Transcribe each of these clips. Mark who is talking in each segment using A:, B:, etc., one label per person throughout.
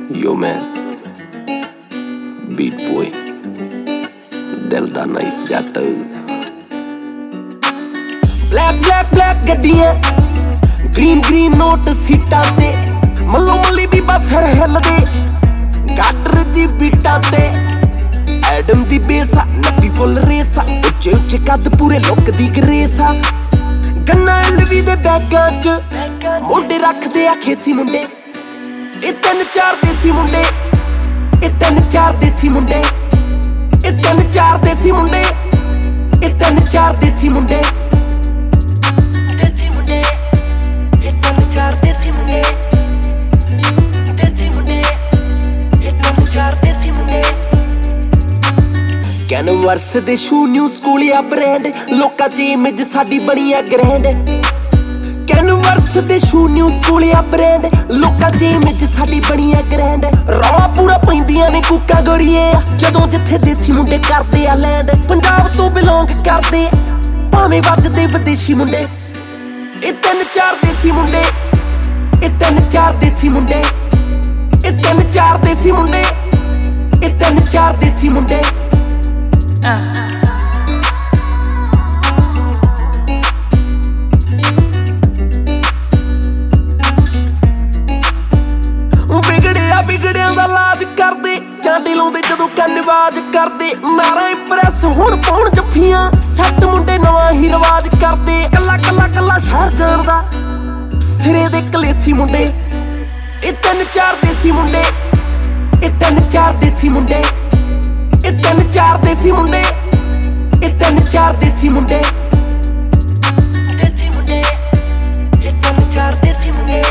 A: Yo man, beat boy, दिल दा nice जट। ब्लैक ब्लैक ब्लैक गड्डियां, ग्रीन ग्रीन नोट सीटां ते मल्लो मल्ली भी बस हिलदे गाटर दी बीटां ते एडम दी बेसा नब्बी फुल रेसा उच्चे उच्चे कद पूरे लुक दी ग्रेसा गन्ना एलवी दे बैगां च मुंडे रखदे आ खेसी मुंडे ए तीन चार देसी मुंडे ए तीन चार देसी मुंडे ए तीन चार देसी मुंडे ए तीन चार देसी मुंडे देसी मुंडे ए तीन चार देसी मुंडे देसी मुंडे ए तीन चार देसी मुंडे कैनवर्स दे शू न्यू स्कूल या ब्रांड लोकां च इमेज साडी बनी आ ग्रैंड कैनवर्स दे शू न्यू स्कूल या ब्रांड लोकां च इमेज साडी बनी आ ग्रैंड रौला पूरा पैंदियां ने कुक्का गोरीए जदों जिथे देसी मुंडे करदे आ लैंड पंजाब तो बिलोंग करदे भावें वजदे विदेशी मुंडे ए तीन चार देसी मुंडे ए तीन चार देसी मुंडे ए तीन चार देसी मुंडे ए तीन चार देसी मुंडे बिगड़िया दा लाज करदे चांडी लाउंदे जदों कन्नवाज करदे नारा इंप्रैस हुण पाउण जफ्फियां सैट मुंडे नवां ही रिवाज करदे कल्ला कल्ला कल्ला शहर जानदा सिरे दे कलेसी मुंडे ए तीन चार देसी मुंडे ए तीन चार देसी मुंडे ए तीन चार देसी मुंडे ए तीन चार देसी मुंडे देसी मुंडे ए तीन चार देसी मुंडे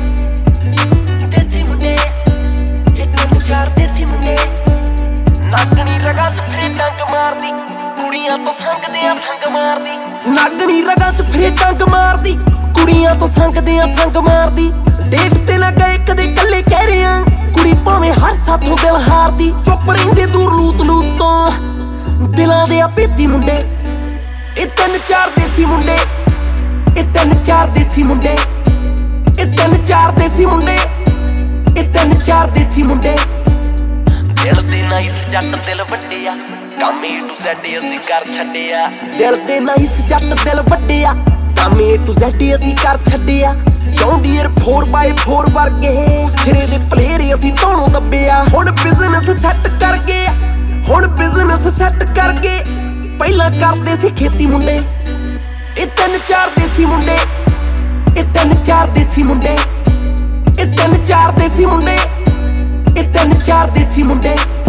A: देसी मुंडे ए तीन चार देसी मुंडे नागनी रगा च फिरे डंग मारदी कुड़ियां तो संगदे आ संग मारदी नागनी रगा च फिरे डंग मारदी कुड़ियां तो संगदे आ संग मारदी डेट ते ना गए कदे कल्ले कह रहे हैं कुड़ी भावें हर साथों दिल हारदी चुप रहिंदे दूर लूत लूत तो दिलां दे आ भेदी मुंडे ए तीन चार देसी मुंडे ए तीन चार देसी मुंडे ए तीन चार देसी मुंडे ए तीन चार देसी मुंडे दिल दे नाइस जट दिल वड्डे आ काम ए टू ज़ेड असीं कर छड्डे आ दिल दे नाइस जट दिल वड्डे आ काम ए टू ज़ेड असीं कर छड्डे आ जॉन्डियर 4x4 वर्गे सिरे दे प्लेयर असीं धोनों दब्बे आ हुण बिजनेस सैट कर गए हुण बिजनेस सैट कर गए पहिलां करदे सी खेती मुंडे ए तीन चार देसी मुंडे ए तीन चार देसी मुंडे ए तीन चार देसी मुंडे ए तीन चार देसी मुंडे